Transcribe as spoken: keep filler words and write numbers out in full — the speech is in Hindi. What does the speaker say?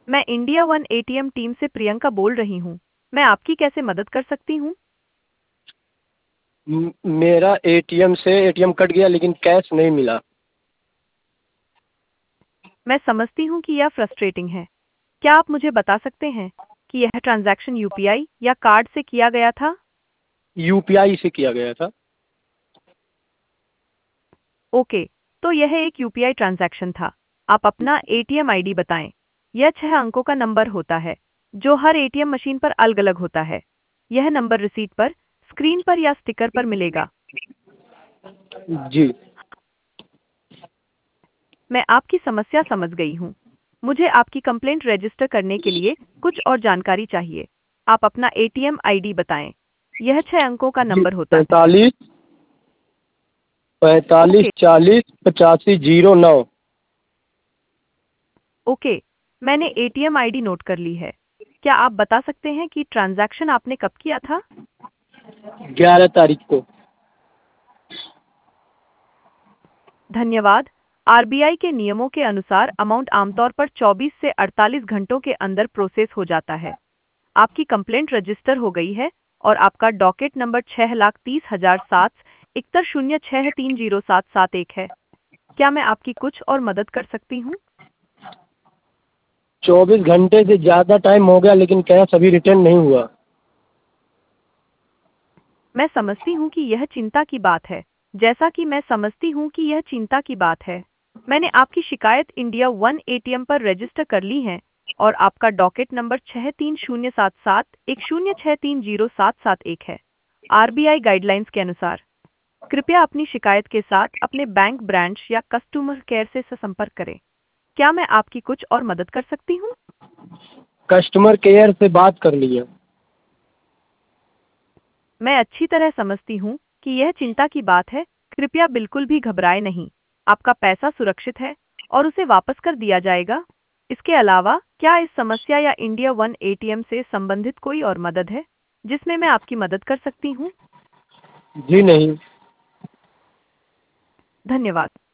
मैं इंडिया वन एटीएम टीम से प्रियंका बोल रही हूँ। मैं आपकी कैसे मदद कर सकती हूँ? म- मेरा एटीएम से एटीएम कट गया लेकिन कैश नहीं मिला। मैं समझती हूँ कि यह फ्रस्ट्रेटिंग है। क्या आप मुझे बता सकते हैं कि यह ट्रांजैक्शन यूपीआई या कार्ड से किया गया था? यूपीआई से किया गया था। ओके, तो यह एक यूपीआई ट्रांजैक्शन था। आप अपना एटीएम आईडी बताएं। यह छह अंकों का नंबर होता है, जो हर एटीएम मशीन पर अलग-अलग होता है। यह नंबर रिसीट पर, स्क्रीन पर या स्टिकर पर मिलेगा। जी। मैं आपकी समस्या समझ गई हूँ। मुझे आपकी कंप्लेंट रजिस्टर करने के लिए कुछ और जानकारी चाहिए। आप अपना एटीएम आईडी बताएं। यह छह अंकों का जी, नंबर होता है। पैंतालीस पैंतालीस ओके, चालीस पचासी जीरो नौ। ओके, मैंने एटीएम आईडी नोट कर ली है। क्या आप बता सकते हैं कि ट्रांजैक्शन आपने कब किया था? ग्यारह तारीख को। धन्यवाद। आरबीआई के नियमों के अनुसार अमाउंट आमतौर पर चौबीस से अड़तालीस घंटों के अंदर प्रोसेस हो जाता है। आपकी कंप्लेंट रजिस्टर हो गई है और आपका डॉकेट नंबर छह लाख तीस हजार सात इकहत्तर शून्य छह तीन जीरो सात सात एक है। क्या मैं आपकी कुछ और मदद कर सकती हूँ? चौबीस घंटे से ज़्यादा टाइम हो गया लेकिन कैश अभी रिटर्न नहीं हुआ। मैं समझती हूँ कि यह चिंता की बात है। जैसा कि मैं समझती हूँ कि यह चिंता की बात है, मैंने आपकी शिकायत इंडिया वन एटीएम पर रजिस्टर कर ली है और आपका डॉकेट नंबर छह तीन शून्य सात सात एक शून्य छह तीन जीरो सात सात एक है। आरबीआई गाइडलाइंस के अनुसार कृपया अपनी शिकायत के साथ अपने बैंक ब्रांच या कस्टमर केयर से संपर्क करें। क्या मैं आपकी कुछ और मदद कर सकती हूँ? कस्टमर केयर से बात कर लिया। मैं अच्छी तरह समझती हूँ कि यह चिंता की बात है। कृपया बिल्कुल भी घबराएं नहीं। आपका पैसा सुरक्षित है और उसे वापस कर दिया जाएगा। इसके अलावा क्या इस समस्या या इंडिया वन एटीएम से संबंधित कोई और मदद है जिसमें मैं आपकी मदद कर सकती हूँ? जी नहीं। धन्यवाद।